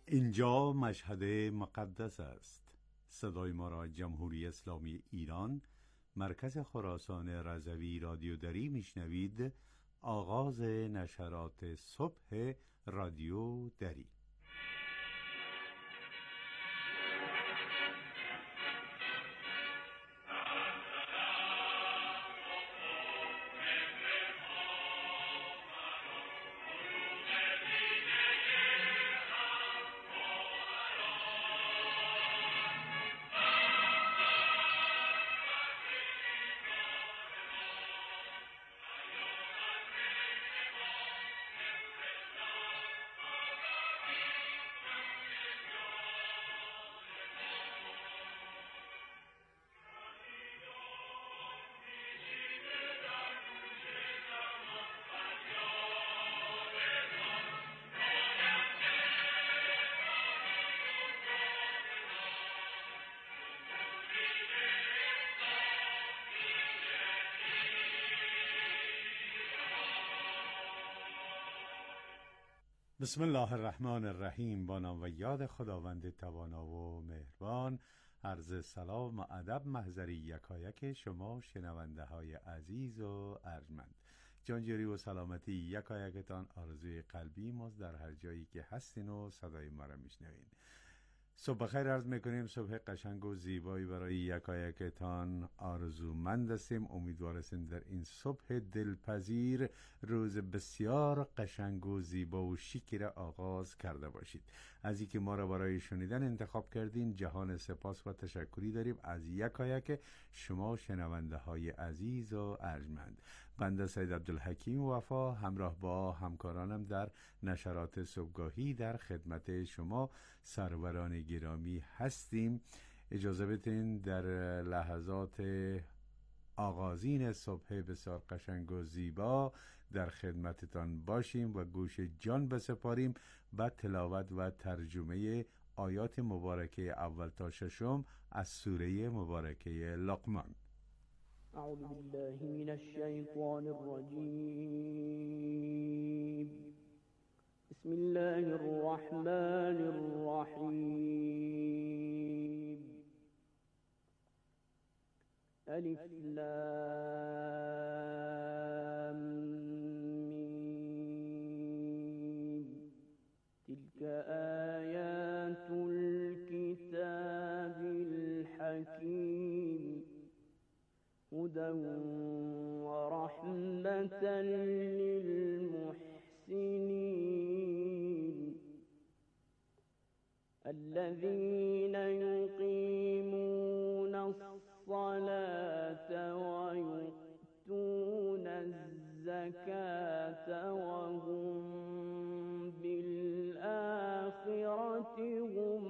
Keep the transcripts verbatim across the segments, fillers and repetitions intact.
اینجا مشهد مقدس است. صدای ما را جمهوری اسلامی ایران، مرکز خراسان رضوی رادیو دری میشنوید. آغاز نشرات صبح رادیو دری. بسم الله الرحمن الرحیم. با نام و یاد خداوند توانا و مهربان. عرض سلام و ادب محضری یکایک شما شنونده های عزیز و ارجمند. جانجوری و سلامتی یکایکتان آرزوی قلبی ماست در هر جایی که هستین و صدای ما را میشنوین. صبح بخیر عرض میکنیم. صبح قشنگ و زیبایی برای یکایکتان آرزومند هستیم. امیدوار هستیم در این صبح دلپذیر روز بسیار قشنگ و زیبا و شیکی را آغاز کرده باشید. از اینکه ما را برای شنیدن انتخاب کردین جهان سپاس و تشکری داریم از یکایک شما شنونده های عزیز و ارجمند. بنده سید عبدالحکیم وفا همراه با همکارانم در نشرات صبحگاهی در خدمت شما سروران گرامی هستیم. اجازه بدین در لحظات آغازین صبح بسیار قشنگ و زیبا در خدمتتان باشیم و گوش جان بسپاریم به تلاوت و ترجمه آیات مبارکه اول تا ششم از سوره مبارکه لقمان. اعوذ بالله من الشیطان الرجیم. بسم الله الرحمن الرحیم. الف لام میم. تلك آیات الكتاب الحکیم. هدى ورحمة للمحسنين الذين يقيمون الصلاة ويؤتون الزكاة وهم بالآخرة هم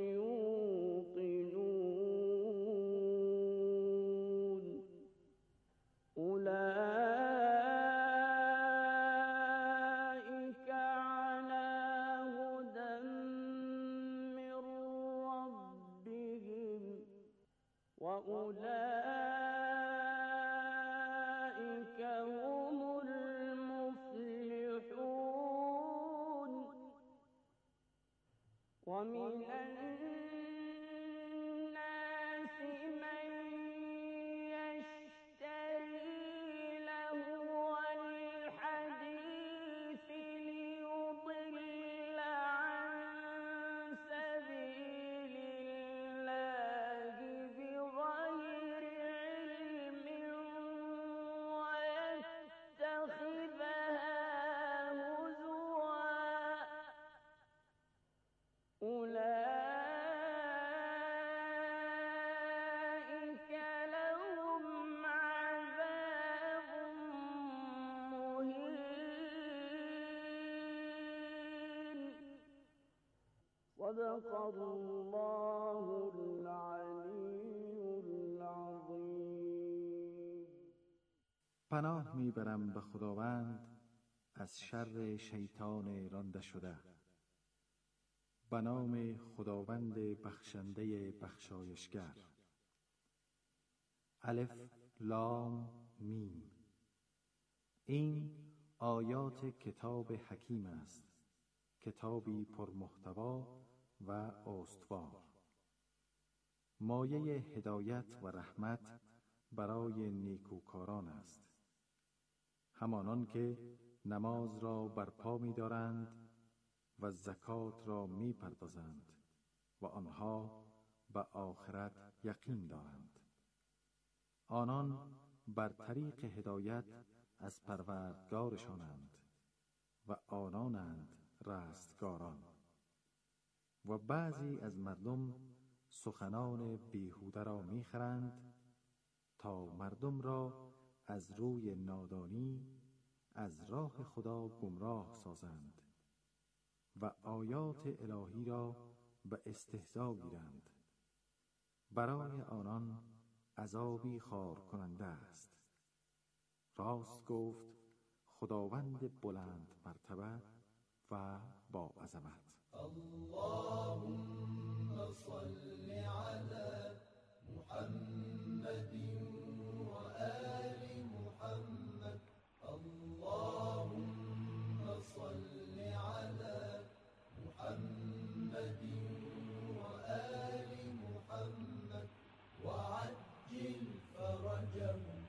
يوقنون. أولئك على هدى من ربهم وأولئك هم المفلحون. ومن الناس من يشتري لهو الحديث ليضل عن سبيل الله بغير علم ويتخذها هزوا. أولئك لهم عذاب مهين. صدق الله العلی العظیم. پناه میبرم به خداوند از شر شیطان رانده شده. به نام خداوند بخشنده بخشایشگر. الف لام میم. این آیات کتاب حکیم است، کتابی پرمحتوا و استوار، مایه هدایت و رحمت برای نیکوکاران است، همانان که نماز را برپا می دارند و زکات را می پردازند و آنها به آخرت یقین دارند. آنان بر طریق هدایت از پروردگارشانند و آنانند رستگاران. و بعضی از مردم سخنان بیهوده را میخرند تا مردم را از روی نادانی از راه خدا گمراه سازند و آیات الهی را به استهزا گیرند. برای آنان عذابی خار کننده است. راست گفت خداوند بلند مرتبه و با عظمت. اللهم صل على محمد و آل محمد. اللهم صل على محمد و آل محمد و عجل فرجهم.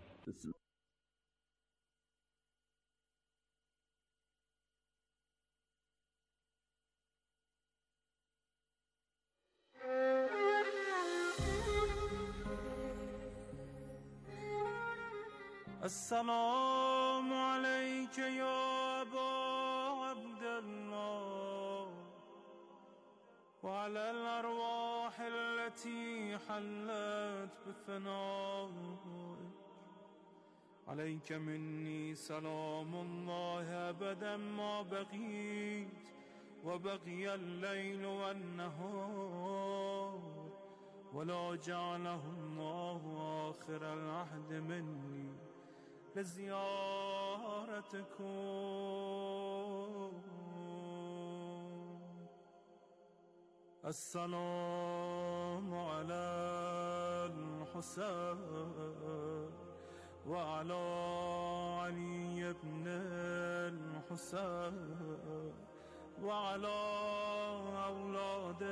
السلام عليك يا أبا عبد الله وعلى الأرواح التي حلت بفنائك. عليك مني سلام الله أبدا ما بقيت وبقي الليل والنهار، ولا جعله الله آخر العهد مني لزيارتكم. السلام على الحسين وعلى علي بن الحسين وعلى أولاد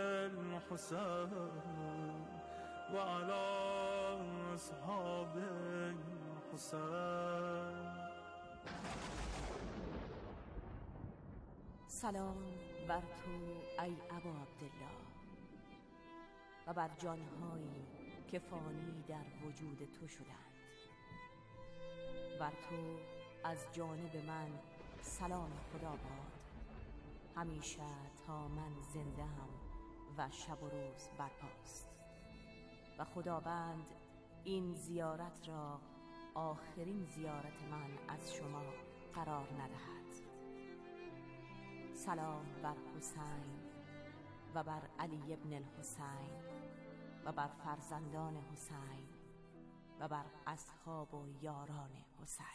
الحسين وعلى أصحاب الحسين. سلام بر تو ای ابا عبدالله و بر جانهایی که فانی در وجود تو شدند. بر تو از جانب من سلام خدا باد همیشه تا من زنده هم و شب و روز برپاست. و خداوند این زیارت را آخرین زیارت من از شما قرار ندهد. سلام بر حسین و بر علی ابن الحسین و بر فرزندان حسین و بر اصحاب و یاران حسین.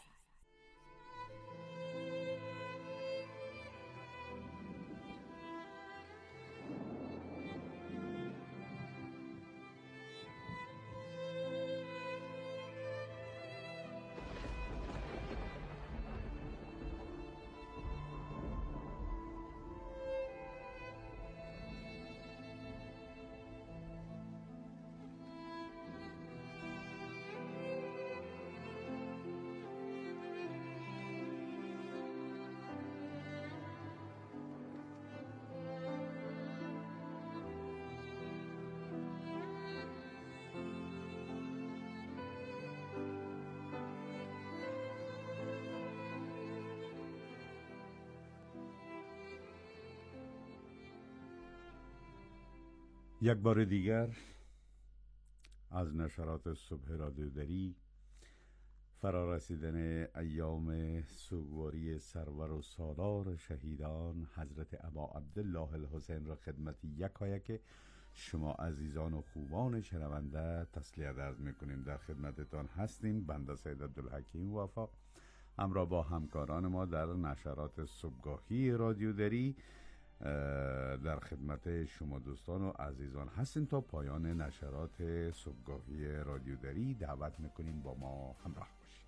یک بار دیگر از نشرات صبح رادیو دری، فرارسیدن ایام سوگواری سرور و سالار شهیدان حضرت ابا عبدالله الحسین را خدمت یکایک شما عزیزان و خوبان شنونده تسلیت عرض میکنیم. در خدمتتان هستیم بنده سید عبدالحکیم وفا همراه با همکاران ما در نشرات صبحگاهی رادیو دری در خدمت شما دوستان و عزیزان هستیم. تا پایان نشرات صبحگاهی رادیو دری دعوت میکنیم با ما همراه باشید.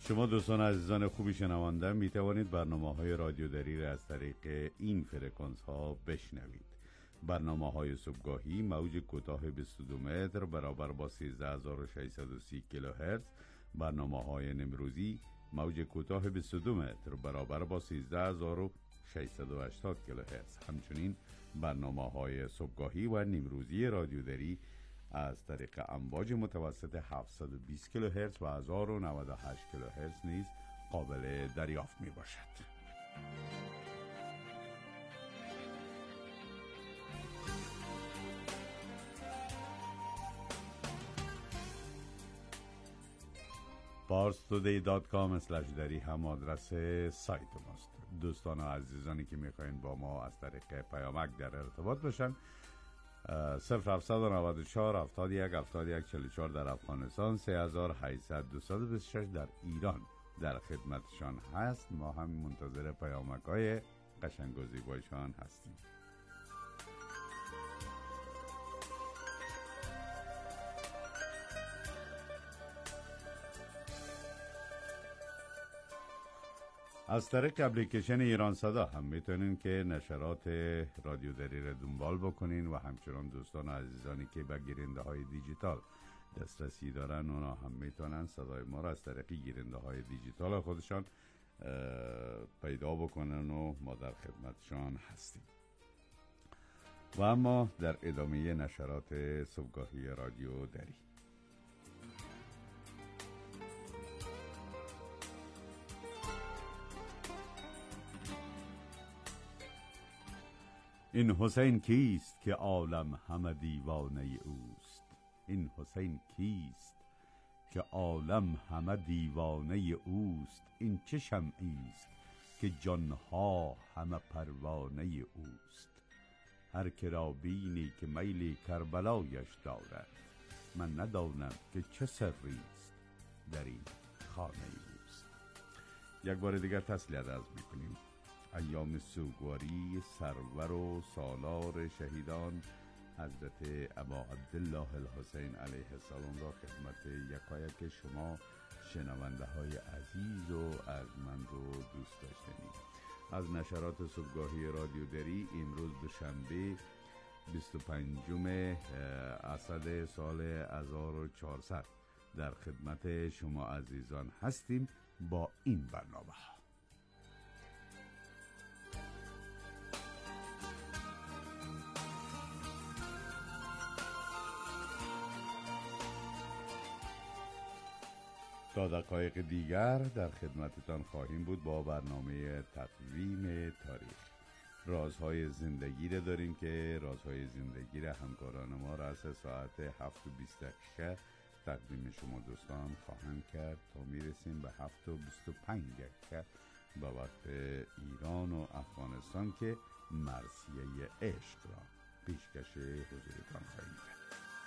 شما دوستان عزیزان خوبی شنونده می توانید برنامه های رادیو دری را از طریق این فرکانس ها بشنوید. برنامه های صبحگاهی موج کوتاه بیست و دو متر برابر با سیزده هزار و ششصد و سی کیلوهرتز، برنامه های نمروزی موج کوتاه بیست و دو متر برابر با سیزده هزار و ششصد و هشتاد کیلوهرتز. همچنین برنامه های صبحگاهی و نمروزی رادیو دری از طریق امواج متوسط هفتصد و بیست کیلوهرتز و هزار و نود و هشت کیلوهرتز نیز قابل دریافت می باشد. پارس تودی دات کام اسلش دری هم آدرس سایت ماست. دوستان و عزیزانی که میخواین با ما از طریق پیامک در ارتباط باشن، صفر هفتصد و نود و چهار هفتاد و یک هفتاد و یک چهل و چهار در افغانستان، سه هزار و هشتصد دویست و بیست و شش در ایران در خدمتشان هست. ما هم منتظر پیامک های قشنگ و زیبایشان هستیم. از طریق اپلیکیشن ایران صدا هم میتونین که نشرات رادیو دری را دنبال بکنین و همچنان دوستان و عزیزانی که به گیرنده های دیجیتال دسترسی دارن اونا هم میتونن صدای ما را از طریق گیرنده های دیجیتال خودشان پیدا بکنن و ما در خدمتشان هستیم. و اما در ادامه نشرات صبحگاهی رادیو دری، این حسین کیست که عالم همه دیوانه اوست؟ این حسین کیست که عالم همه دیوانه اوست؟ این چه شمعیست که جانها همه پروانه اوست؟ هر که را بینی که میل کربلایش دارد، من ندانم که چه سریست در این خانه اوست. یک بار دیگر تسلیت عرض میکنیم. ایام سوگواری سرور و سالار شهیدان حضرت ابا عبدالله الحسین علیه السلام را خدمت یکایک شما شنونده های عزیز و ارجمند و دوست داشتنی از نشرات صبحگاهی رادیو دری امروز دوشنبه بیست و پنجم اسد سال هزار و چهارصد در خدمت شما عزیزان هستیم با این برنامه ها. تا دقایق دیگر در خدمتتان خواهیم بود با برنامه تقویم تاریخ. رازهای زندگی را داریم که رازهای زندگی را همکاران ما را از ساعت هفت و بیست دقیقه تقدیم شما دوستان خواهند کرد تا میرسیم به هفت و بیست و پنج دقیقه به وقت ایران و افغانستان که مرثیه عشق را پیشکش حضورتان خواهیم کرد.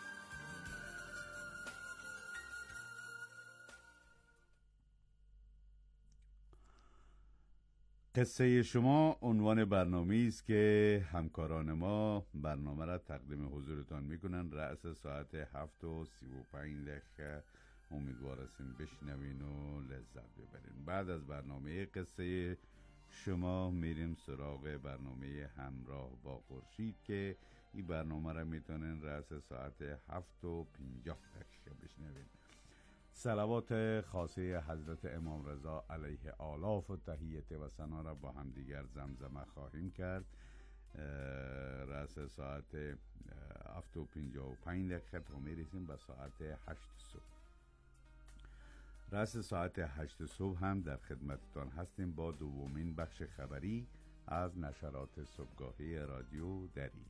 قصه شما عنوان برنامه است که همکاران ما برنامه را تقدیم حضورتان میکنن. رأس ساعت هفت و سی و پنج دقیقه امیدوار هستیم بشنوین و لذت ببرین. بعد از برنامه قصه شما میریم سراغ برنامه همراه با خورشید که این برنامه را میتونن رأس ساعت هفت و پنجاه دقیقه بشنوین. صلوات خاصه حضرت امام رضا علیه آلاف و تحیت و ثنا را با هم دیگر زمزمه خواهیم کرد. رأس ساعت هفت و پنجاه و پنج دقیقه تا میرسیم به ساعت هشت صبح. رأس ساعت هشت صبح هم در خدمتتان هستیم با دومین بخش خبری از نشرات صبحگاهی رادیو دری.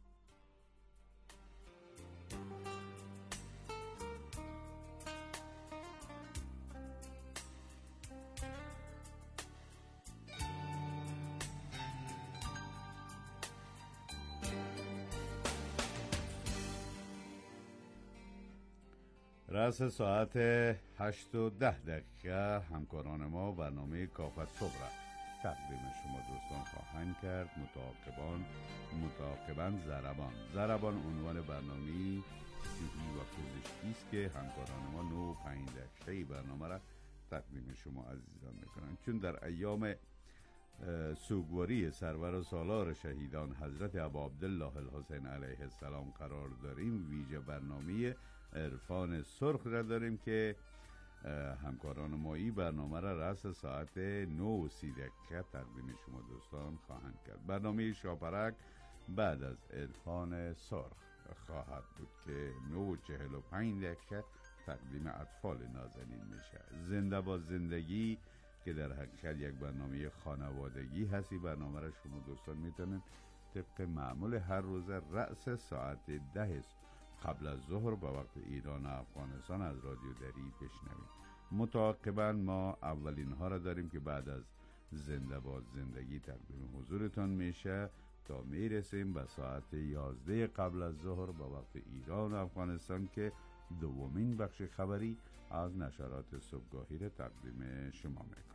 رأس ساعت هشت و ده دقیقه همکاران ما برنامه کافت صبح را تقدیم شما دوستان خواهند کرد. متعاقبان متعاقباً ضربان ضربان عنوان برنامه صحی و پزشکی است که همکاران ما نو پنج دقیقه برنامه را تقدیم شما عزیزان میکنم، چون در ایام سوگواری سرور و سالار شهیدان حضرت ابا عبدالله الحسین علیه السلام قرار داریم. ویژه برنامه عرفان سرخ را داریم که همکاران مایی برنامه را رأس ساعت نه و سی دقیقه تقدیم شما دوستان خواهند کرد. برنامه شاپرک بعد از عرفان سرخ خواهد بود که نه و چهل و پنج دقیقه تقدیم اطفال نازنین میشه. زنده با زندگی که در حقیقت یک برنامه خانوادگی هستی، برنامه را شما دوستان میتونید طبق معمول هر روز رأس ساعت ده قبل از ظهر به وقت ایران و افغانستان از رادیو دری بشنوید. متعاقبا ما اولین ها را داریم که بعد از زنده با زندگی تقدیم حضورتان میشه تا میرسیم به ساعت یازده قبل از ظهر به وقت ایران و افغانستان که دومین بخش خبری از نشرات صبحگاهی را تقدیم شما میکنیم.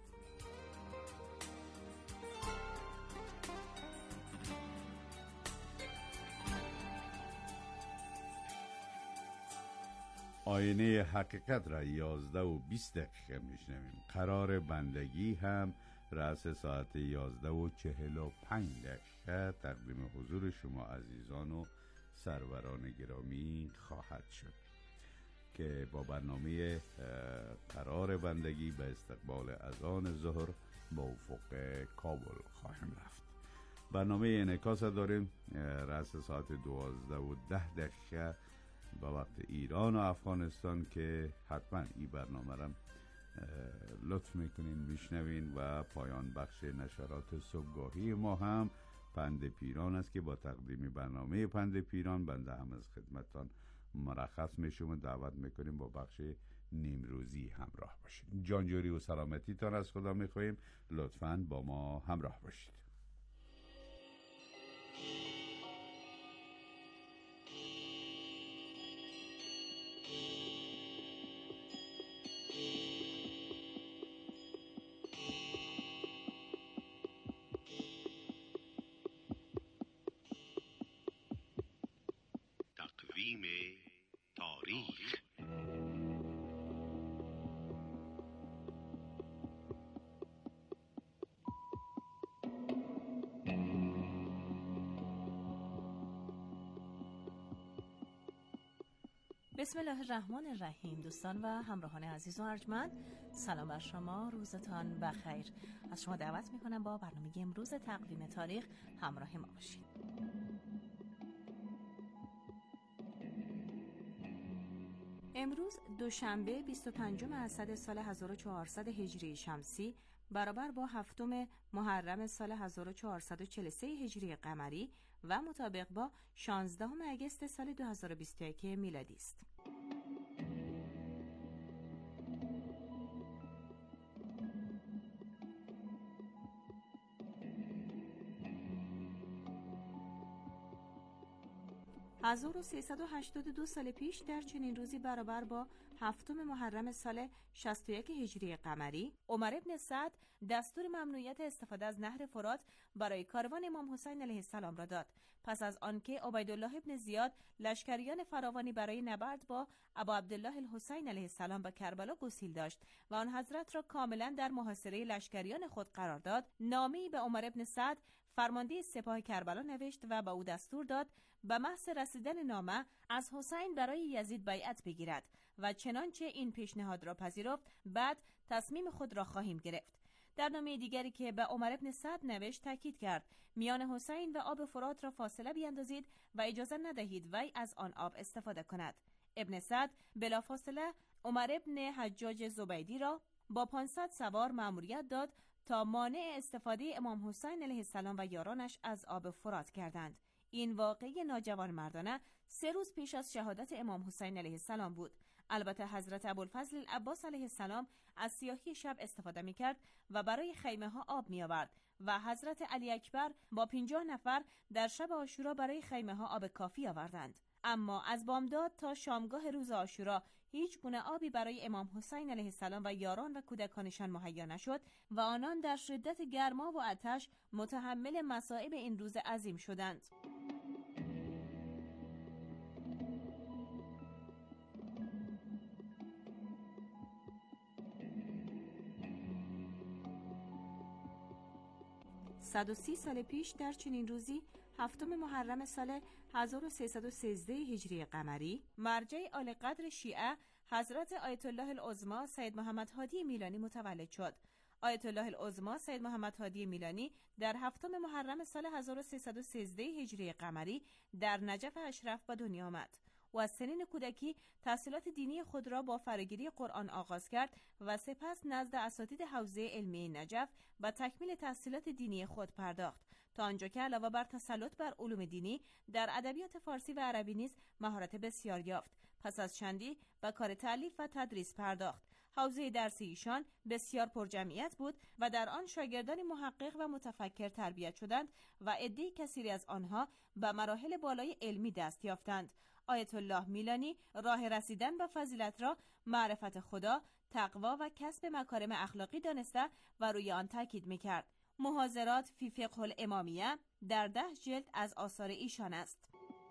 آینه حقیقت را یازده و بیست دقیقه میشنویم. قرار بندگی هم رأس ساعت یازده و چهل و پنج دقیقه تقدیم حضور شما عزیزان و سروران گرامی خواهد شد که با برنامه قرار بندگی به استقبال اذان ظهر با افق کابل خواهیم رفت. برنامه انعکاس داریم رأس ساعت دوازده و ده دقیقه با وقت ایران و افغانستان که حتما این برنامه را لطف میکنین میشنوین. و پایان بخش نشرات صبحگاهی ما هم پند پیران است که با تقدیم برنامه پند پیران بنده هم از خدمتان مرخص میشم و دعوت میکنیم با بخش نیمروزی همراه باشید. جانجوری و سلامتی تان از خدا میخواهیم، لطفاً با ما همراه باشید. تقویم تاریخ. بسم الله الرحمن الرحیم. دوستان و همراهان عزیز و ارجمند، سلام بر شما، روزتان بخیر. از شما دعوت میکنم با برنامه امروز تقویم تاریخ همراه ما باشید. امروز دوشنبه بیست و پنجم اسد سال هزار و چهارصد هجری شمسی برابر با هفتم محرم سال هزار و چهارصد و چهل و سه هجری قمری و مطابق با شانزدهم اگست سال دو هزار و بیست و یک میلادی است. هزار و سیصد و هشتاد و دو سال پیش در چنین روزی برابر با هفتم محرم سال شصت و یک هجری قمری، عمر ابن سعد دستور ممنوعیت استفاده از نهر فرات برای کاروان امام حسین علیه السلام را داد. پس از آنکه عبیدالله ابن زیاد لشکریان فراوانی برای نبرد با ابا عبدالله الحسین علیه السلام به کربلا گسیل داشت و آن حضرت را کاملا در محاصره لشکریان خود قرار داد، نامه‌ای به عمر ابن سعد فرمانده سپاه کربلا نوشت و به او دستور داد به محض رسیدن نامه از حسین برای یزید بیعت بگیرد و چنانچه این پیشنهاد را پذیرفت بعد تصمیم خود را خواهیم گرفت. در نامه دیگری که به عمر ابن سعد نوشت تاکید کرد میان حسین و آب فرات را فاصله بیاندازید و اجازه ندهید وی از آن آب استفاده کند. ابن سعد بلافاصله عمر ابن حجاج زبیدی را با پانصد سوار مأموریت داد تا مانع استفاده امام حسین علیه السلام و یارانش از آب فرات کردند. این واقعه ناجوان مردانه سه روز پیش از شهادت امام حسین علیه السلام بود. البته حضرت ابوالفضل العباس علیه السلام از سیاهی شب استفاده می‌کرد و برای خیمه ها آب می‌آورد و حضرت علی اکبر با پنجاه نفر در شب عاشورا برای خیمه ها آب کافی آوردند. اما از بامداد تا شامگاه روز عاشورا هیچ گونه آبی برای امام حسین علیه السلام و یاران و کودکانشان مهیا نشد و آنان در شدت گرما و آتش متحمل مصائب این روز عظیم شدند. صد و سی سال پیش در چنین روزی هفتم محرم سال هزار و سیصد و سیزده هجری قمری، مرجع عالی قدر شیعه حضرت آیت الله العظمی سید محمد هادی میلانی متولد شد. آیت الله العظمی سید محمد هادی میلانی در هفتم محرم سال هزار و سیصد و سیزده هجری قمری در نجف اشرف به دنیا آمد. و از سنین کودکی تحصیلات دینی خود را با فراگیری قرآن آغاز کرد و سپس نزد اساتید حوزه علمی نجف و تکمیل تحصیلات دینی خود پرداخت، تا آنجا که علاوه بر تسلط بر علوم دینی در ادبیات فارسی و عربی نیز مهارت بسیار یافت. پس از چندی به کار تألیف و تدریس پرداخت. حوزه درسی ایشان بسیار پرجمعیت بود و در آن شاگردان محقق و متفکر تربیت شدند و عده‌ای کثیری از آنها به مراحل بالای علمی دست یافتند. آیت الله میلانی راه رسیدن به فضیلت را معرفت خدا، تقوا و کسب مکارم اخلاقی دانسته و روی آن تاکید می‌کرد. محاضرات فی فقه الامامیه در ده جلد از آثار ایشان است.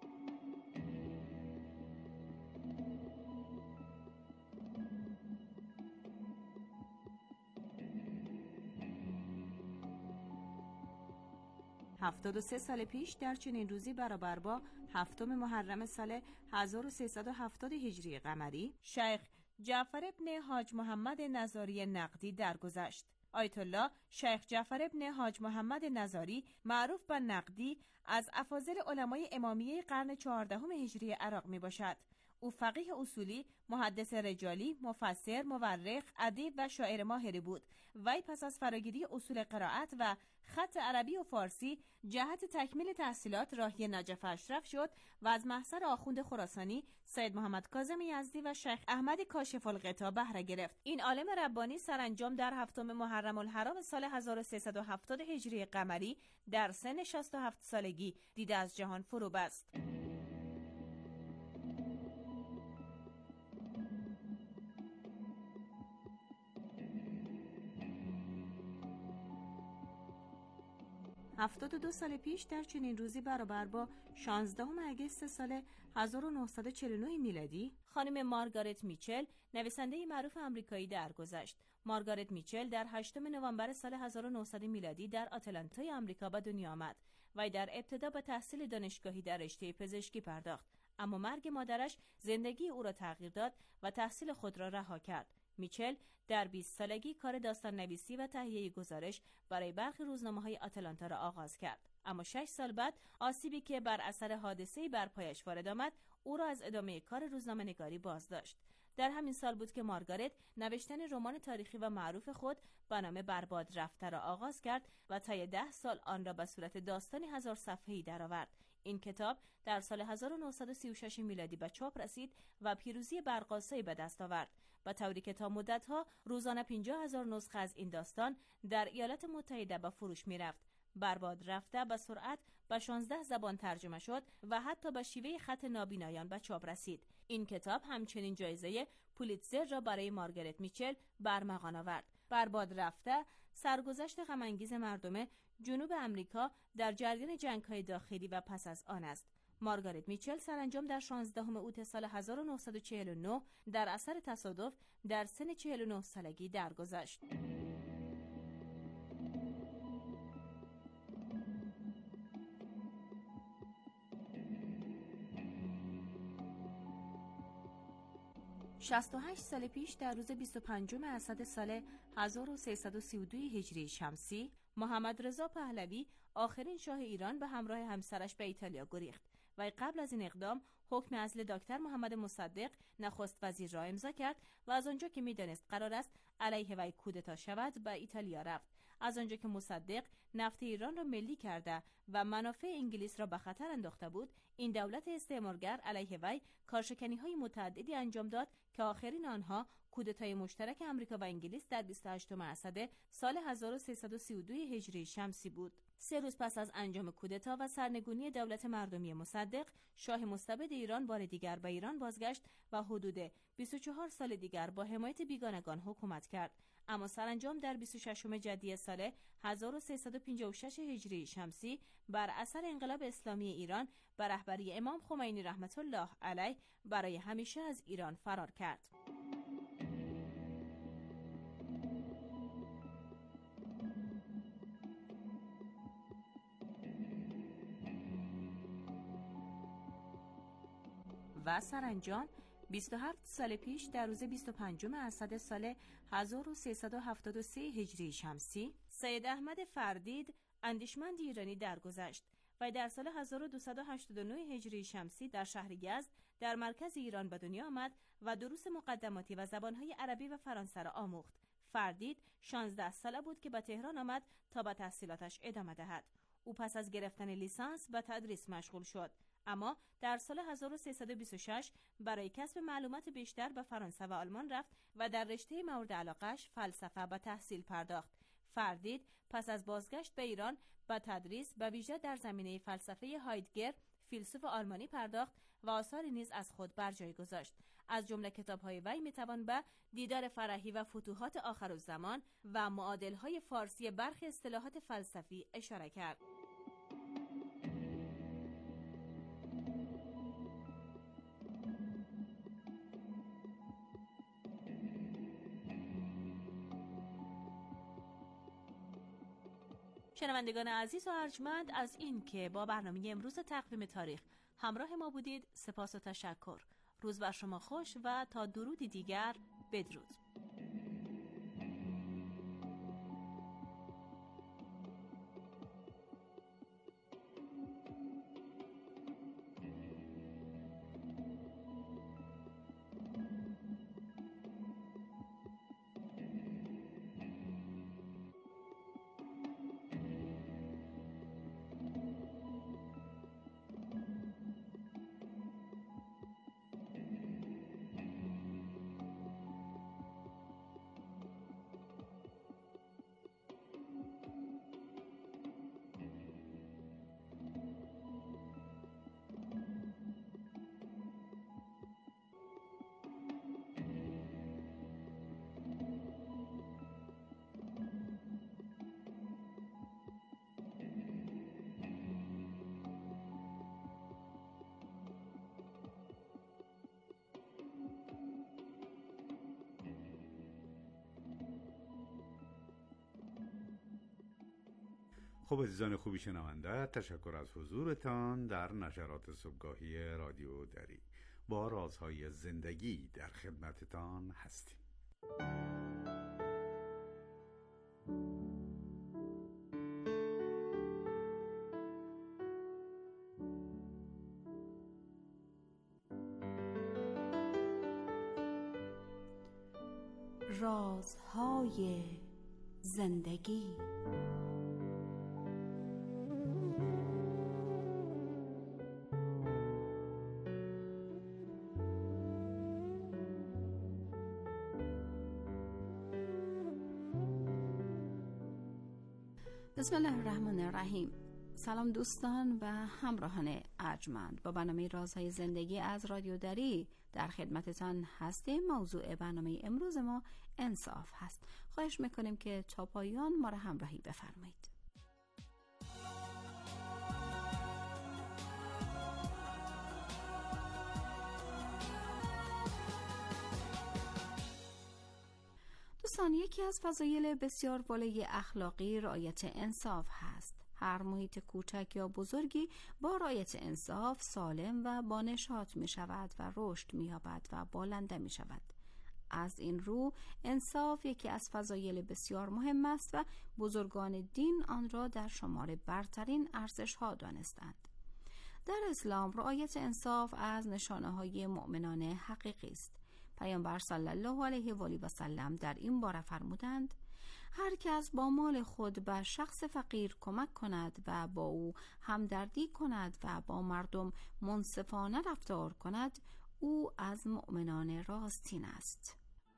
هفتاد و سه سال پیش در چنین روزی برابر با هفتم محرم سال هزار و سیصد و هفتاد هجری قمری، شیخ جعفر ابن حاج محمد نظاری نقدی درگذشت. آیت الله شیخ جعفر ابن حاج محمد نظاری معروف به نقدی از افاضل علمای امامیه قرن چهاردهم هجری عراق می باشد. او فقیه اصولی، محدث رجالی، مفسر، مورخ، ادیب و شاعر ماهری بود. وی پس از فراگیری اصول قرائت و خط عربی و فارسی جهت تکمیل تحصیلات راهی نجف اشرف شد و از محضر آخوند خراسانی سید محمد کاظم یزدی و شیخ احمد کاشف الغطا بهره گرفت. این عالم ربانی سرانجام در هفتم محرم الحرام سال هزار و سیصد و هفتاد هجری قمری در سن شصت و هفت سالگی دیده از جهان فرو بست. هفتاد و دو سال پیش در چنین روزی برابر با شانزدهم اگست سال هزار و نهصد و چهل و نه میلادی، خانم مارگارت میچل نویسنده معروف آمریکایی درگذشت. مارگارت میچل در هشتم نوامبر سال هزار و نهصد میلادی در آتلانتای آمریکا به دنیا آمد و در ابتدا به تحصیل دانشگاهی در رشته پزشکی پرداخت، اما مرگ مادرش زندگی او را تغییر داد و تحصیل خود را رها کرد. میچل در بیست سالگی کار داستان نویسی و تهیه گزارش برای برخی روزنامه‌های آتلانتا را آغاز کرد، اما شش سال بعد آسیبی که بر اثر حادثه‌ای بر پایش وارد آمد او را از ادامه کار روزنامه‌نگاری بازداشت. در همین سال بود که مارگارت نوشتن رمان تاریخی و معروف خود به نام برباد رفته را آغاز کرد و طی ده سال آن را به صورت داستانی هزار صفحه‌ای درآورد. این کتاب در سال هزار و نهصد و سی و شش میلادی به چاپ رسید و پیروزی برق‌آسایی به دست آورد، به طوری که تا مدت‌ها روزانه پنجاه هزار نسخه از این داستان در ایالات متحده به فروش می‌رفت. برباد رفته به سرعت به شانزده زبان ترجمه شد و حتی به شیوه خط نابینایان به چاپ رسید. این کتاب همچنین جایزه پولیتزر را برای مارگارت میچل برمغان آورد. برباد رفته سرگذشت غم‌انگیز مردم جنوب امریکا در جریان جنگ‌های داخلی و پس از آن است. مارگارت میچل سرانجام در شانزدهم اوت سال هزار و نهصد و چهل و نه در اثر تصادف در سن چهل و نه سالگی درگذشت. شصت و هشت سال پیش در روز بیست و پنجم اسد سال هزار و سیصد و سی و دو هجری شمسی، محمد رضا پهلوی آخرین شاه ایران به همراه همسرش به ایتالیا گریخت و قبل از این اقدام حکم عزل دکتر محمد مصدق نخست وزیر را امضا کرد و از آنجا که می‌دانست قرار است علیه وی کودتا شود به ایتالیا رفت. از آنجا که مصدق نفت ایران را ملی کرده و منافع انگلیس را به خطر انداخته بود، این دولت استعمارگر علیه وی کارشکنی‌های متعددی انجام داد که آخرین آنها کودتای مشترک آمریکا و انگلیس در بیست و هشتم اسد سال هزار و سیصد و سی و دو هجری شمسی بود. سه روز پس از انجام کودتا و سرنگونی دولت مردمی مصدق، شاه مستبد ایران بار دیگر به ایران بازگشت و حدود بیست و چهار سال دیگر با حمایت بیگانگان حکومت کرد، اما سرانجام در بیست و ششم جدی سال هزار و سیصد و پنجاه و شش هجری شمسی بر اثر انقلاب اسلامی ایران بر رهبری امام خمینی رحمت الله علیه برای همیشه از ایران فرار کرد. و سرانجام بیست و هفت سال پیش در روز بیست و پنجم اسد سال هزار و سیصد و هفتاد و سه هجری شمسی، سید احمد فردید اندیشمند ایرانی درگذشت و در سال هزار و دویست و هشتاد و نه هجری شمسی در شهر یزد در مرکز ایران به دنیا آمد و دروس مقدماتی و زبانهای عربی و فرانسه را آموخت. فردید شانزده ساله بود که به تهران آمد تا به تحصیلاتش ادامه دهد. او پس از گرفتن لیسانس به تدریس مشغول شد، اما در سال هزار و سیصد و بیست و شش برای کسب معلومات بیشتر به فرانسه و آلمان رفت و در رشته مورد علاقه‌اش فلسفه به تحصیل پرداخت. فردید پس از بازگشت به ایران به تدریس به ویژه در زمینه فلسفه هایدگر، فیلسوف آلمانی پرداخت و آثاری نیز از خود بر جای گذاشت. از جمله کتاب‌های وی می‌توان به دیدار فرحی و فتوحات آخرالزمان و معادل‌های فارسی برخی اصطلاحات فلسفی اشاره کرد. شنوندگان عزیز و ارجمند، از این که با برنامه امروز تقویم تاریخ همراه ما بودید سپاس و تشکر. روز بر شما خوش و تا درودی دیگر بدرود. خب عزیزان خوبی شنونده، تشکر از حضورتان در نشرات صبحگاهی رادیو دری. با رازهای زندگی در خدمتتان هستیم. رازهای زندگی. بسم الله الرحمن الرحیم. سلام دوستان و همراهان ارجمند، با برنامه رازهای زندگی از رادیو دری در خدمتتان هستیم. موضوع برنامه امروز ما انصاف هست. خواهش میکنیم که تا پایان ما را همراهی بفرمایید. دوستان، یکی از فضایل بسیار بالای اخلاقی رعایت انصاف هست. هر محیط کوچک یا بزرگی با رعایت انصاف سالم و بانشات می شود و رشد می یابد و بالنده می شود. از این رو انصاف یکی از فضایل بسیار مهم است و بزرگان دین آن را در شمار برترین ارزش ها دانستند. در اسلام رعایت انصاف از نشانه های مؤمنان حقیقی است. پیامبر صلی الله علیه و آله و سلم در این باره فرمودند: هر کس با مال خود به شخص فقیر کمک کند و با او همدردی کند و با مردم منصفانه رفتار کند، او از مؤمنان راستین است.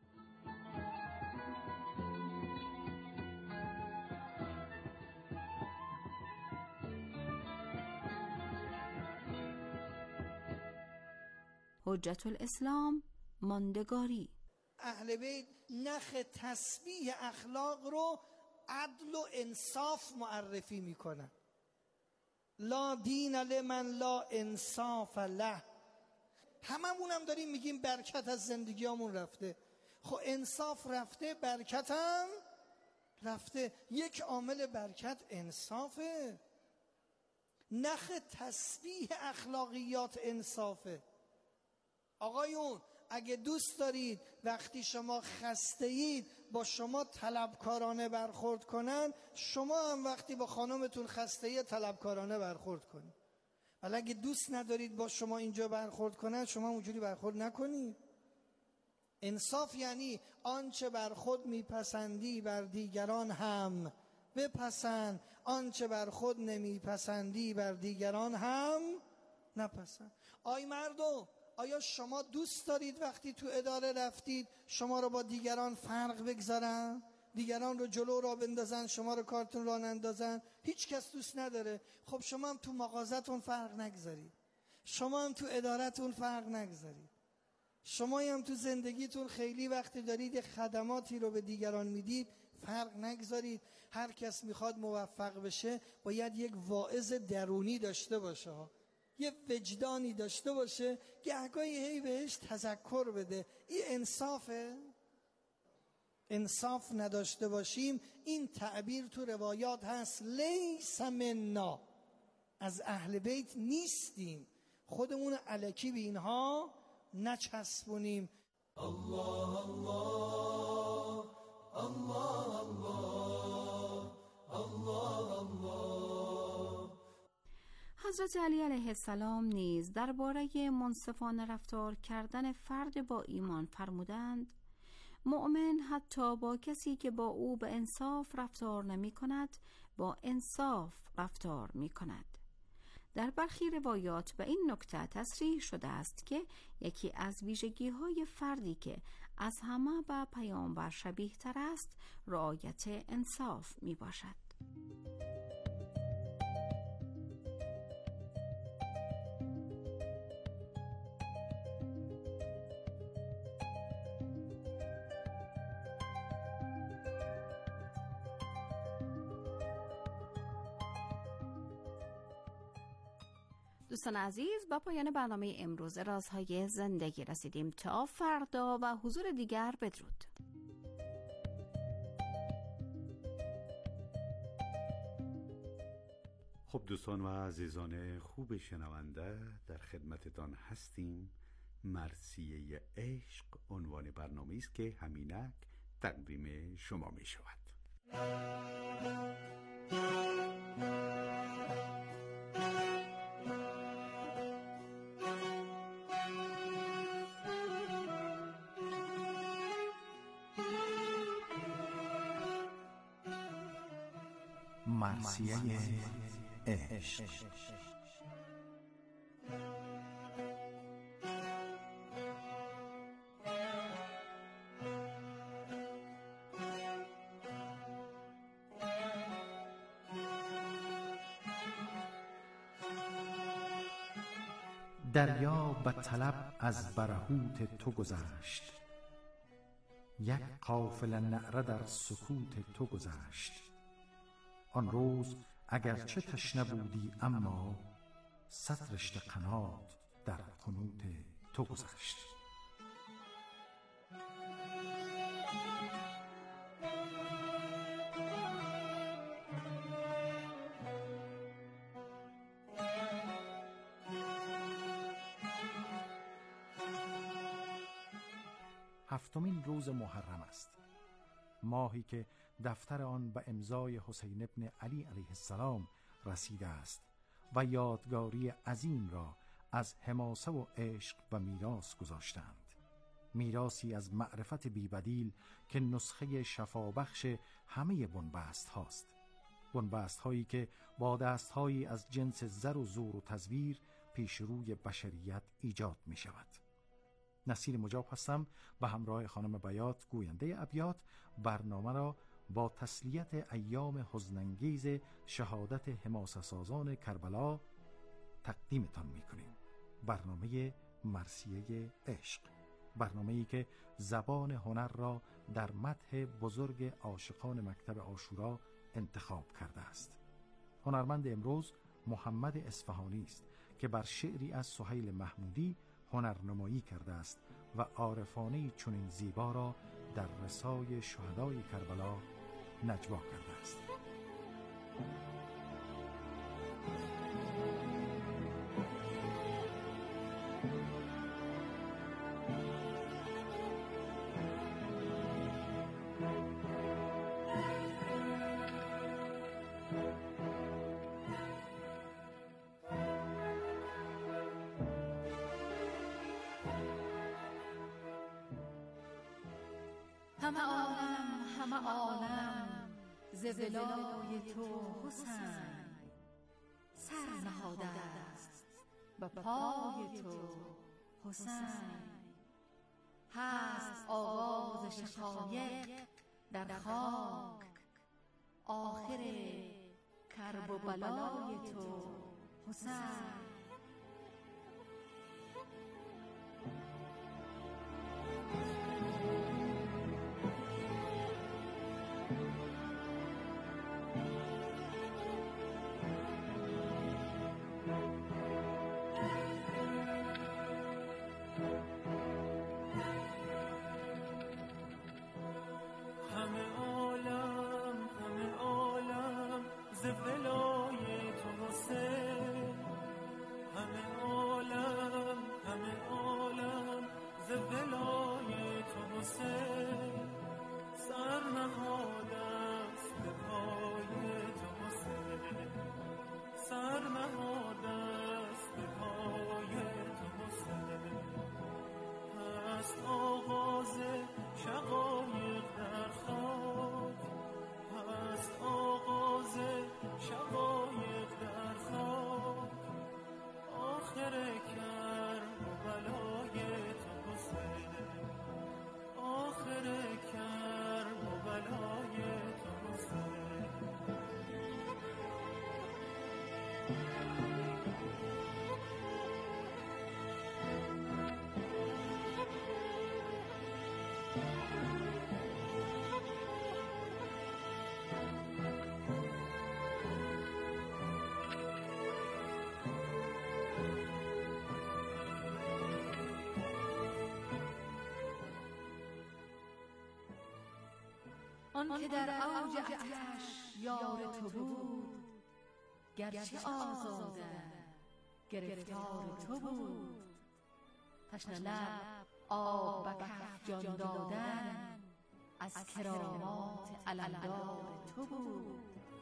حجت الاسلام ماندگاری. اهل بیت نخ تسبیح اخلاق رو عدل و انصاف معرفی میکنن. لا دین لمن لا انصاف له. هممون هم داریم میگیم برکت از زندگیامون رفته. خب انصاف رفته، برکت هم رفته. یک عامل برکت انصافه. نخ تسبیح اخلاقیات انصافه. آقایون اگه دوست دارید وقتی شما خسته اید با شما طلبکارانه برخورد کنن، شما هم وقتی با خانمتون خسته اید طلبکارانه برخورد کنید. ولی اگه دوست ندارید با شما اینجا برخورد کنن، شما اونجوری برخورد نکنید. انصاف یعنی آنچه بر خود میپسندی بر دیگران هم بپسند، آنچه بر خود نمیپسندی بر دیگران هم نپسند. آی مردم، آیا شما دوست دارید وقتی تو اداره رفتید شما رو با دیگران فرق بگذارن؟ دیگران رو جلو را بندازن، شما رو کارتون را نندازن؟ هیچ کس دوست نداره. خب شما هم تو مغازتون فرق نگذارید، شما هم تو ادارتون فرق نگذارید، شما هم تو زندگیتون خیلی وقتی دارید خدماتی رو به دیگران میدید فرق نگذارید. هر کس میخواد موفق بشه باید یک واعظ درونی داشته باشه، یه وجدانی داشته باشه، گهگاهی هی بهش تذکر بده. این انصافه؟ انصاف نداشته باشیم، این تعبیر تو روایات هست، لیس منا، از اهل بیت نیستیم، خودمون الکی به اینها نچسبونیم. الله الله الله الله الله الله. حضرت علی علیه السلام نیز درباره منصفانه رفتار کردن فرد با ایمان فرمودند: مؤمن حتی با کسی که با او به انصاف رفتار نمی کند با انصاف رفتار می کند. در برخی روایات به این نکته تصریح شده است که یکی از ویژگی‌های فردی که از همه به پیامبر شبیه تر است رعایت انصاف می باشد. دوستان عزیز، با پایان برنامه امروز رازهای زندگی رسیدیم. تا فردا و حضور دیگر، بدرود. خب دوستان و عزیزان خوب شنونده، در خدمتتان هستیم. مرثیه عشق عنوان برنامه است که همینک تقدیم شما می شود. مرثیه عشق. دریا به طلب از برهوت تو گذشت، یک قافله نعره در سکوت تو گذشت. آن روز اگرچه تشنه بودی اما صد رشته قنات در قنوت تو گذشت. هفتمین روز محرم است، ماهی که دفتر آن به امضای حسین ابن علی علیه السلام رسیده است و یادگاری عظیم را از حماسه و عشق و میراث گذاشتند. میراثی از معرفت بیبدیل که نسخه شفابخش همه بنبست هاست. بنبست هایی که با دست هایی از جنس زر و زور و تزویر پیش روی بشریت ایجاد می شود. نصیر مجاب هستم، به همراه خانم بیات گوینده ابیات برنامه را با تسلیت ایام حزن‌انگیز شهادت حماسه سازان کربلا تقدیمتان می‌کنیم. برنامه مرثیه عشق، برنامه‌ای که زبان هنر را در مدح بزرگ عاشقان مکتب عاشورا انتخاب کرده است. هنرمند امروز محمد اصفهانی است که بر شعری از سهیل محمودی هنرنمایی کرده است و عارفانه چنین زیبا را در رسای شهدای کربلا نجوا کرده است. همه عالم همه عالم ز ولای تو حسین، سر نهاده است به پای تو حسین. هست آغاز شقایق در خاک، آخر کرب و بلای تو حسین. آن که در اوج آتش یار تو بود، گرچه آزاده گرفتار تو بود. تشنه لب آب به کف جان دادن، از کرامات علمدار تو بود.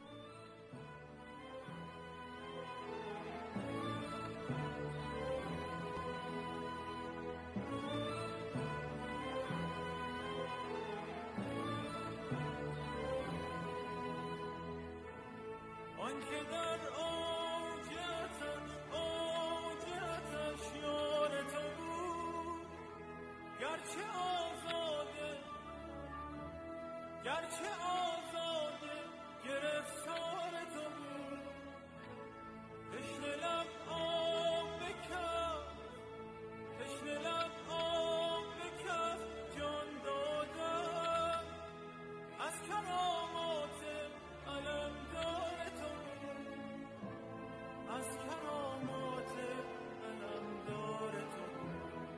گرچه آزاده گرفتار تو بود. تشنه لب آب بکف، تشنه لب آب بکف جان دادم، از کرامات علمدار تو بود، از کرامات علمدار تو بود.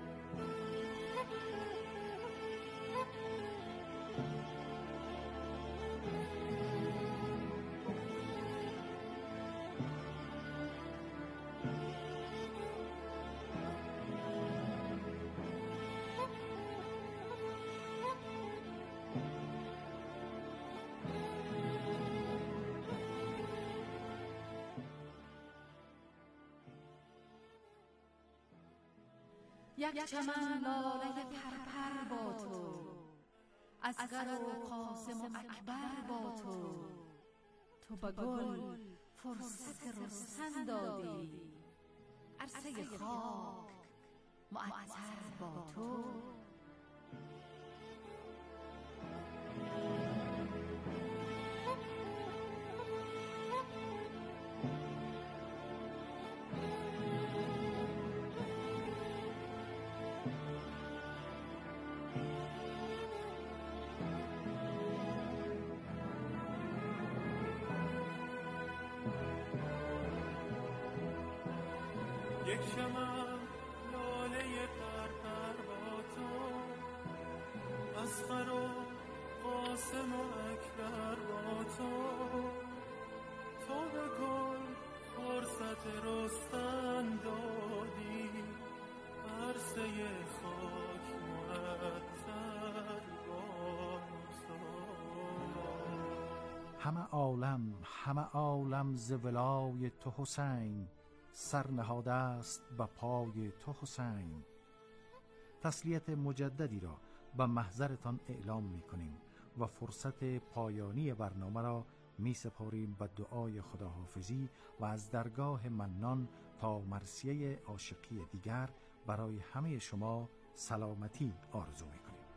یک چمن لاله پرپر با تو، اصغر و قاسم و اکبر با تو. تو به گل فرصت رستن دادی، عرصه خاک معطر با تو. یک چمن لاله پرپر با تو، اصغر و قاسم و اکبر با تو. تو به گل فرصت رستن دادی، عرصه خاک معطر با تو. همه عالم همه عالم ز ولای تو حسین، سر نهاده است به پای تو حسین. تسلیت مجددی را به محضرتان اعلام می کنیم و فرصت پایانی برنامه را می سپاریم به دعای خداحافظی و از درگاه منان تا مرثیه عاشقی دیگر برای همه شما سلامتی آرزو می کنیم.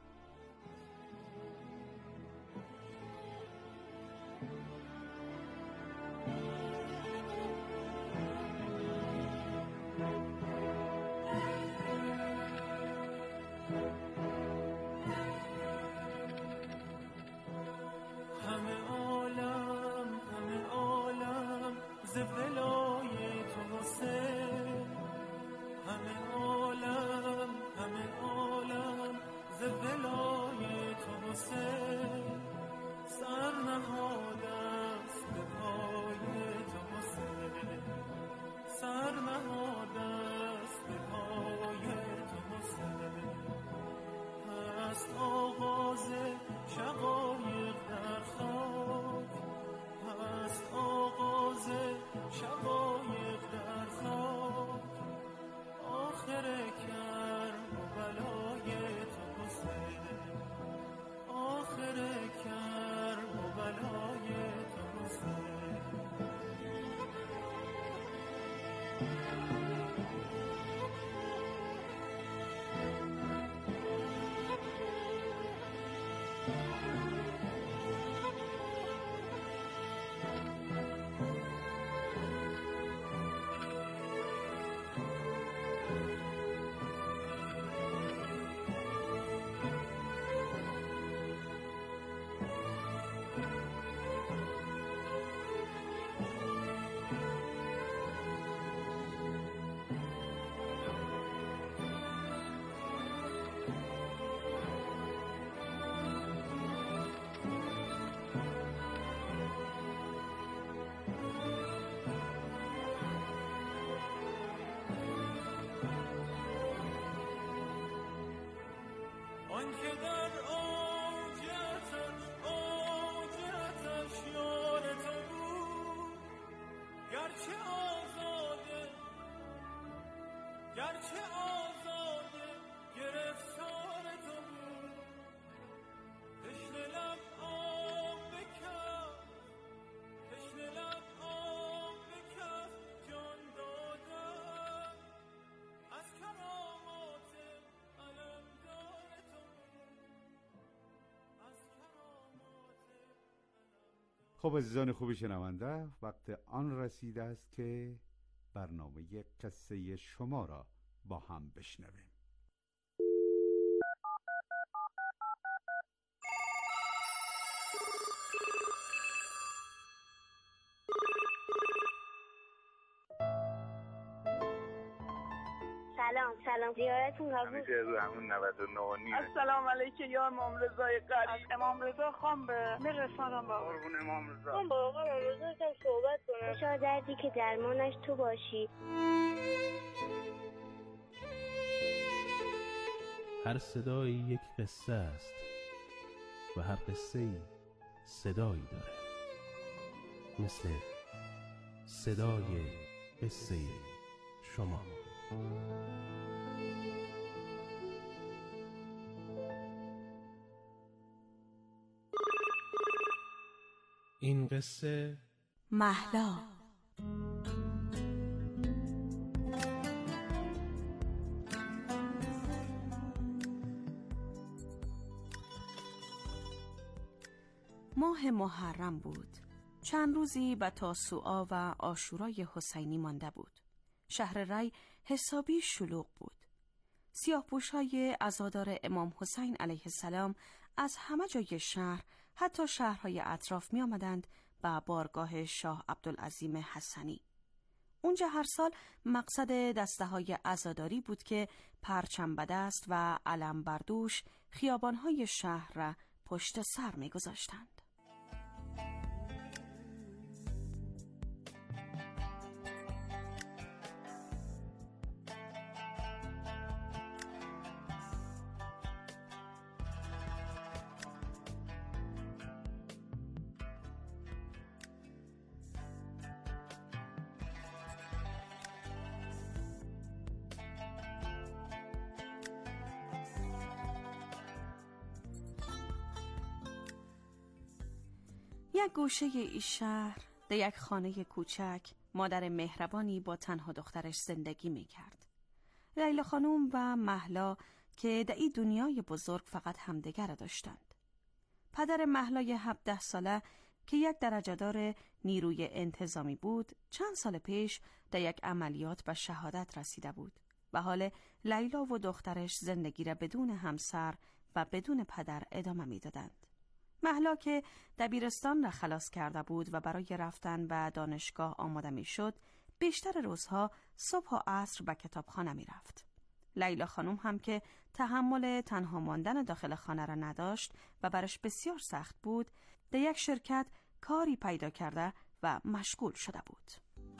آنکه در اوجتش اوجتش یار تو بود، گرچه آزاده گرچه آزاده گرفتار تو بود. تشنه لب آب بکف تشنه لب آب بکف جان دادم از کرامات علمدار تو بود، از کرامات علمدار. خب عزیزان خوب شنونده، وقت آن رسیده است که برنامه قصه شما را با هم بشنویم. سلام سلام زیارتون قبول. همیشه رو همون نود و نه و نیم. السلام علیکم یا امام رضای قریب. امام رضا خان به میرسانم با قربون امام رضا. من با آقا امام رضا کم صحبت کنم. خوشا دردی که درمانش تو باشی. هر صدایی یک قصه است و هر قصه‌ای صدایی داره، مثل صدای قصه شما. این قصه مهلا. ماه محرم بود. چند روزی به تاسوعا و عاشورای حسینی مانده بود. شهر ری حسابی شلوغ بود. سیاه‌پوش‌های عزادار امام حسین علیه السلام از همه جای شهر، حتی شهرهای اطراف می آمدند به بارگاه شاه عبدالعظیم حسنی. اونجا هر سال مقصد دسته‌های عزاداری بود که پرچم به دست و علم بر دوش خیابان‌های شهر را پشت سر می گذاشتند. یک گوشه ای شهر، در یک خانه کوچک، مادر مهربانی با تنها دخترش زندگی می کرد. لیلا خانم و مهلا که در این دنیای بزرگ فقط همدیگر داشتند. پدر مهلای هفده ساله که یک درجه‌دار نیروی انتظامی بود، چند سال پیش در یک عملیات به شهادت رسیده بود و حال لیلا و دخترش زندگی را بدون همسر و بدون پدر ادامه می‌دادند. مهلا که دبیرستان را خلاص کرده بود و برای رفتن به دانشگاه آماده می‌شد، بیشتر روزها صبح و عصر به کتابخانه می‌رفت. لیلا خانم هم که تحمل تنها ماندن داخل خانه را نداشت و برش بسیار سخت بود، در یک شرکت کاری پیدا کرده و مشغول شده بود.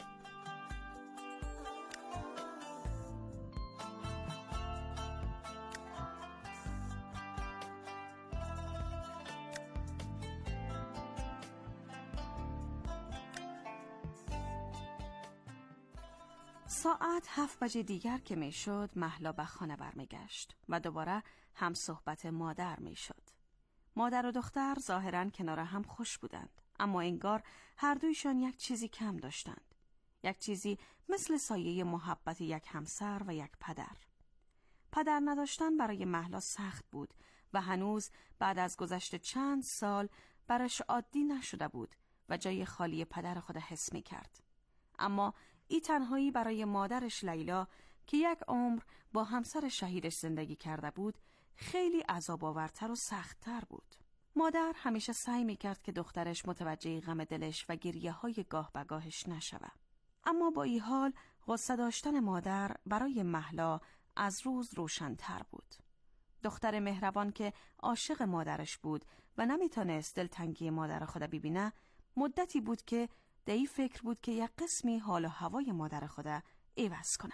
ساعت هفت بجه دیگر که می شد، مهلا به خانه برمیگشت و دوباره هم صحبت مادر می شد. مادر و دختر ظاهراً کنار هم خوش بودند، اما انگار هر دویشان یک چیزی کم داشتند. یک چیزی مثل سایه محبت یک همسر و یک پدر. پدر نداشتن برای مهلا سخت بود و هنوز بعد از گذشت چند سال برش عادی نشده بود و جای خالی پدر خود حس می کرد. اما این تنهایی برای مادرش لیلا که یک عمر با همسر شهیدش زندگی کرده بود خیلی عذاب آورتر و سخت‌تر بود. مادر همیشه سعی می‌کرد که دخترش متوجه غم دلش و گریه‌های گاه به گاهش نشود. اما با این حال غصه داشتن مادر برای مهلا از روز روشن‌تر بود. دختر مهربان که عاشق مادرش بود و نمی‌تونست دلتنگی مادر خود ببینه، مدتی بود که در این فکر بود که یک قسمی حال و هوای مادر خود عوض کنه.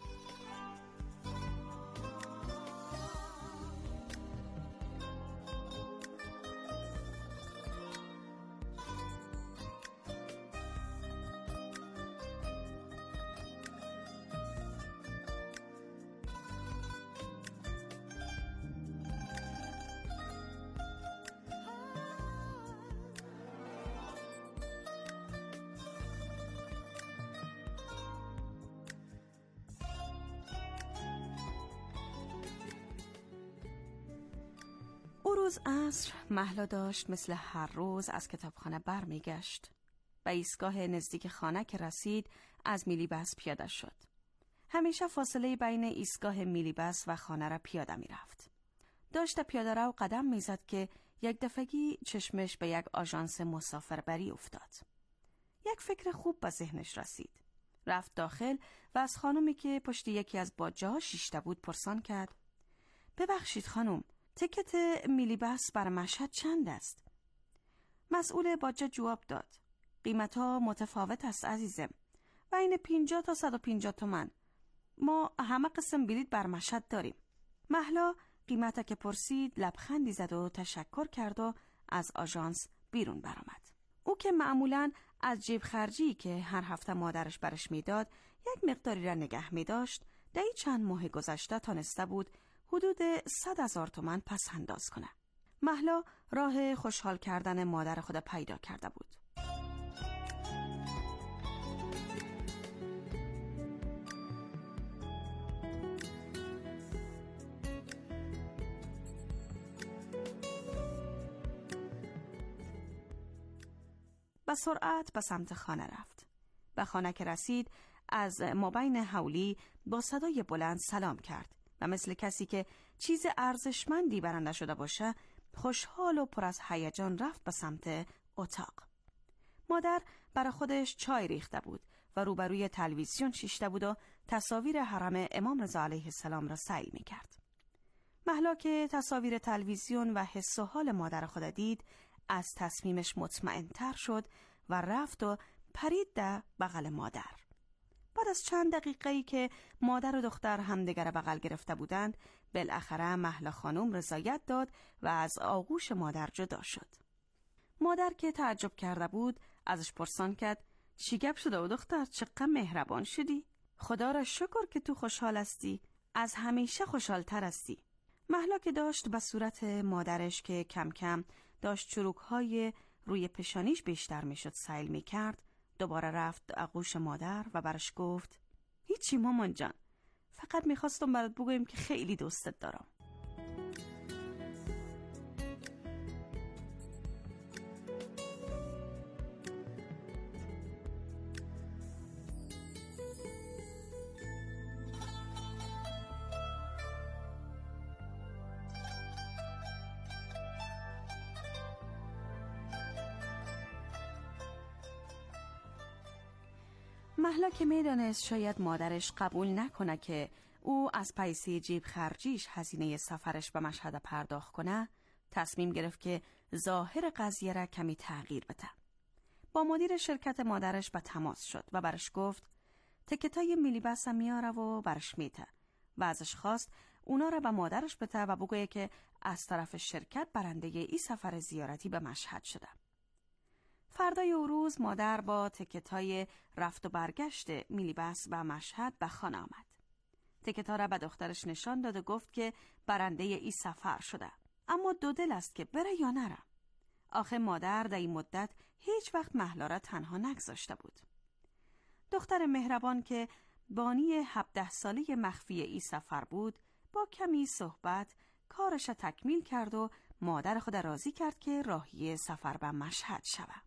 او روز عصر مهلا داشت مثل هر روز از کتابخانه بر می گشت. به ایستگاه نزدیک خانه که رسید از میلیبس پیاده شد. همیشه فاصله بین ایستگاه میلیبس و خانه را پیاده می رفت. داشت پیاده رو قدم می زد که یک دفعگی چشمش به یک آژانس مسافربری افتاد. یک فکر خوب به ذهنش رسید. رفت داخل و از خانمی که پشت یکی از باجه‌ها شیشته بود پرسان کرد: ببخشید خانم، تیکت میلیبس بر مشهد چند است؟ مسئول باجه جواب داد: قیمتها متفاوت است عزیزم، بین پنجاه تا صد و پنجاه تومن. ما همه قسم بلیط بر مشهد داریم. مهلا قیمتا که پرسید لبخندی زد و تشکر کرد و از آژانس بیرون برآمد. او که معمولاً از جیب خرجی که هر هفته مادرش برش میداد یک مقداری را نگه می داشت، در این چند ماه گذشته تانسته بود حدود صد هزار تومان پس انداز کنه. مهلا راه خوشحال کردن مادر خود پیدا کرده بود. به سرعت به سمت خانه رفت. به خانه که رسید از مابین حولی با صدای بلند سلام کرد و مثل کسی که چیز ارزشمندی برنده شده باشه خوشحال و پر از هیجان رفت به سمت اتاق. مادر برای خودش چای ریخته بود و روبروی تلویزیون شیشته بود و تصاویر حرم امام رضا علیه السلام را سعی می‌کرد. مهلا که تصاویر تلویزیون و حس و حال مادر خود دید، از تصمیمش مطمئن‌تر شد و رفت و پرید در بغل مادر. بعد از چند دقیقه‌ای که مادر و دختر همدیگر بغل گرفته بودند، بالاخره مهلا خانم رضایت داد و از آغوش مادر جدا شد. مادر که تعجب کرده بود ازش پرسان کرد: چی گپ شده و دختر، چقدر مهربان شدی؟ خدا را شکر که تو خوشحال هستی، از همیشه خوشحالتر هستی. مهلا که داشت به صورت مادرش که کم کم داشت چروک‌های روی پشانیش بیشتر میشد سیل میکرد، دوباره رفت در آغوش مادر و برش گفت هیچی مامان جان، فقط میخواستم برات بگویم که خیلی دوستت دارم. مهلا که میدانست شاید مادرش قبول نکنه که او از پیسه جیب خرجیش هزینه سفرش به مشهد پرداخت کنه، تصمیم گرفت که ظاهر قضیه را کمی تغییر بده. با مدیر شرکت مادرش به تماس شد و برش گفت تکتای میلی بس میاره و برش میده و ازش خواست اونا را به مادرش بده و بگویه که از طرف شرکت برنده ای سفر زیارتی به مشهد شده. فردای او روز مادر با تکتای رفت و برگشت میلی بس به مشهد به خانه آمد. تکتا را به دخترش نشان داد و گفت که برنده ای سفر شده، اما دو دل است که بره یا نره. آخه مادر در این مدت هیچ وقت مهلا را تنها نگذاشته بود. دختر مهربان که بانی هفده ساله مخفی ای سفر بود، با کمی صحبت کارش را تکمیل کرد و مادر خود راضی کرد که راهی سفر به مشهد شود.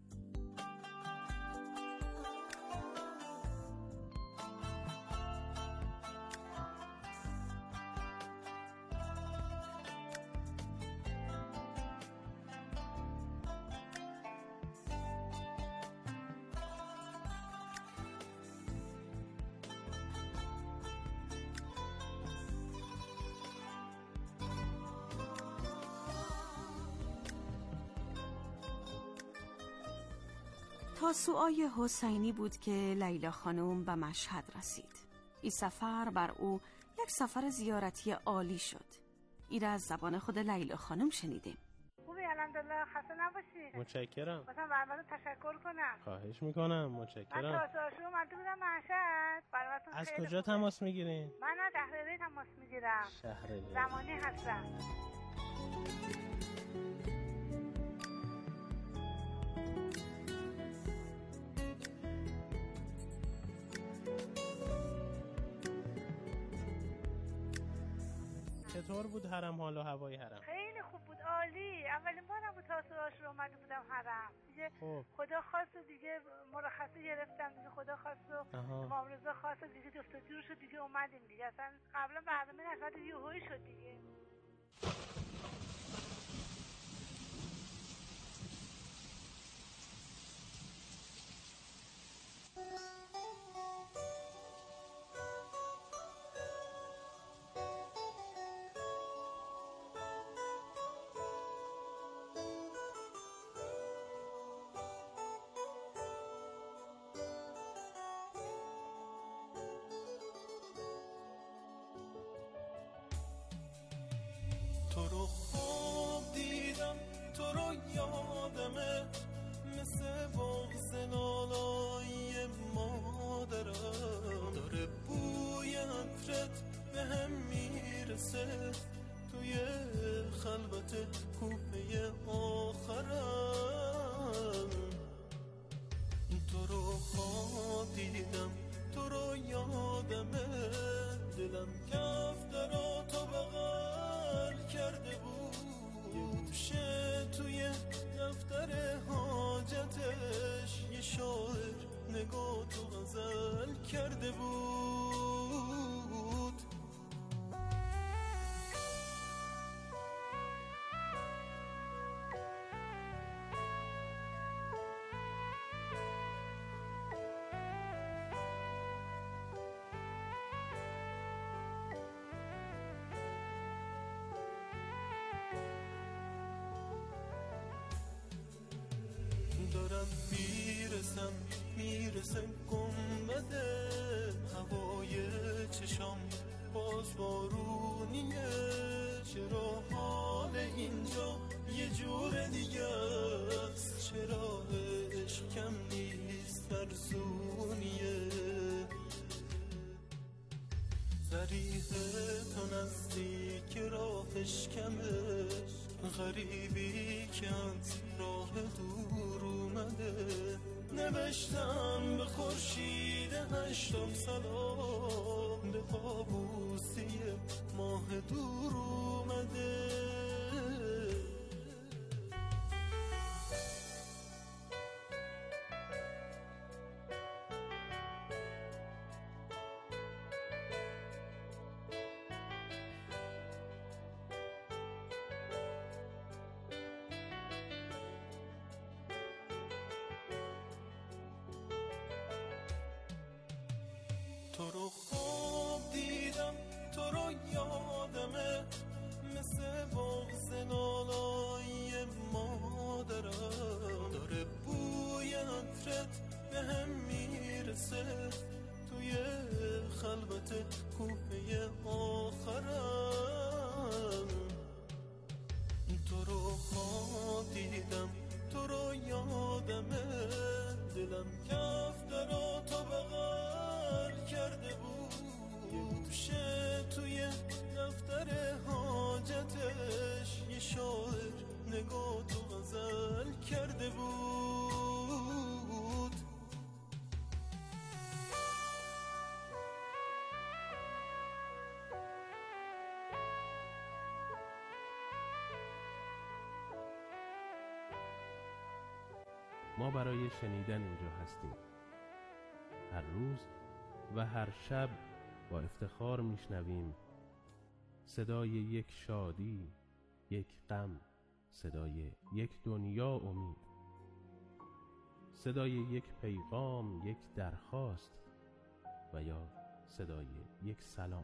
تاسوعای حسینی بود که لیلا خانم به مشهد رسید. این سفر بر او یک سفر زیارتی عالی شد. این را از زبان خود لیلا خانم شنیدیم. خوبی الحمدلله، خسته نباشی. متشکرم. مثلا براتون تشکر کنم. خواهش میکنم. متشکرم. من تاسوعاشو اومده بودم مشهد. براتون از خیلی کجا خوبه. تماس میگیرین؟ من از شهرری تماس میگیرم. شهرری. زمانی هستم. چطور بود حرم، حال و هوای حرم؟ خیلی خوب بود، عالی. اولین بارم بود تاسوعاش رو اومده بودم حرم. دیگه خوب. خدا خواست و دیگه مرخصی گرفتم دیگه، خدا خواست و امام رضا خواست و دیگه جفتجور شد دیگه اومدیم دیگه. اصلا قبلا برنامه نشد، یهویی شد دیگه. تو رو خواب دیدم، تو رو یادمه، مثل باز لالایی مادرم، داره بوی عطرت به هم میرسه توی خلوت کوپه آخرم. تو رو خواب دیدم، تو رو یادمه، دلم کف درا تو بغل کرده بود، یه گوشه توی دفتر حاجتش یه شاعر نگاه تو غزل کرده بود. دارم میرسم میرسم گنبده، هوای چشام باز بارونیه، چرا حال اینجا یه جور دیگه است، چرا عشق کم نیست فرزونیه، ذریح تو نزدیک راهش کمه، غریبی که از راه دور اومده، نوشتم به خورشید هشتم سلام، به قابوسی ماه دور اومده. تو رو خواب دیدم، تو رو یادمه، مثل بغض نالایی مادرم، داره بوی عطرت به هم میرسه توی خلوت کوپه آخرم. تو رو خواب دیدم، تو رو یادمه، دلم کف درا تو بغل کرده بود، یه گوشه توی دفتر حاجتش یه شاعر نگاه تو غزل کرده بود. ما برای شنیدن اینجا هستیم. هر روز و هر شب با افتخار میشنویم صدای یک شادی، یک غم، صدای یک دنیا امید، صدای یک پیغام، یک درخواست و یا صدای یک سلام.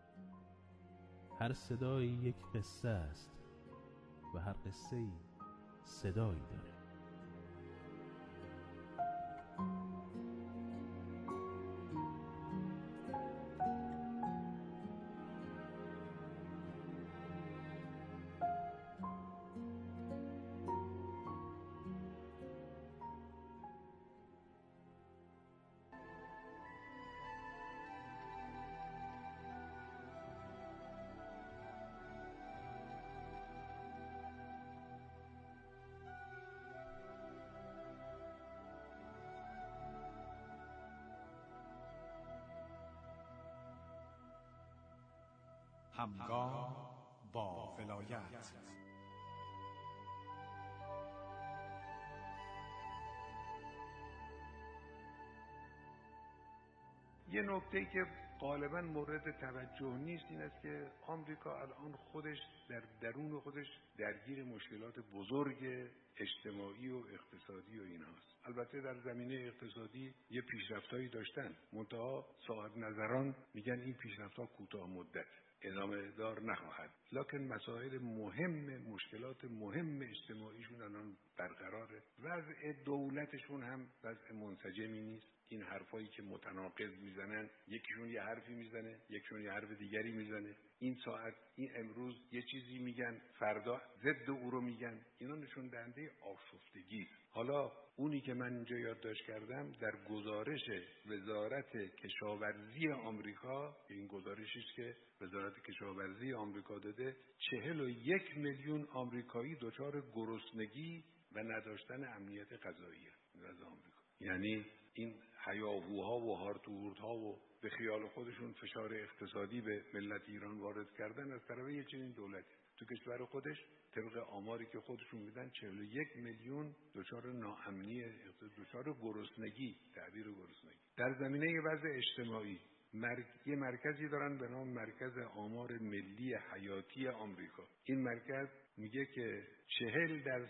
هر صدایی یک قصه است و هر قصه‌ای صدایی داره. همگام با ولایت. یه نکته‌ای که غالباً مورد توجه نیست این است که آمریکا الان خودش در درون خودش درگیر مشکلات بزرگ اجتماعی و اقتصادی و اینهاست. البته در زمینه اقتصادی یه پیشرفتایی داشتن، منتها صاحب نظران میگن این پیشرفت‌ها کوتاه مدت، ادامه دار نخواهد. لکن مسائل مهم، مشکلات مهم اجتماعیشون الان برقراره. وضع دولتشون هم وضع منسجمی نیست. این حرفایی که متناقض میزنن، یکیشون یه حرفی میزنه، یکیشون یه حرف دیگری میزنه. این ساعت، این امروز یه چیزی میگن، فردا ضد او رو میگن. اینا نشون دهنده آشفتگی. حالا اونی که من اینجا یادداشت کردم در گزارش وزارت کشاورزی آمریکا، این گزارشی است که وزارت کشاورزی آمریکا داده، چهل و یک میلیون آمریکایی دچار گرسنگی و نداشتن امنیت غذایی از آمریکا. یعنی این هیاهوها و هارتوهورتها و به خیال خودشون فشار اقتصادی به ملت ایران وارد کردن از طرف یه چنین دولتی. تو کشور خودش طبق آماری که خودشون میدن چهل و یک میلیون دچار ناامنی، دچار گرسنگی، تعبیر گرسنگی. در زمینه وضع اجتماعی مرک... یه مرکزی دارن به نام مرکز آمار ملی حیاتی آمریکا. این مرکز میگه که چهل در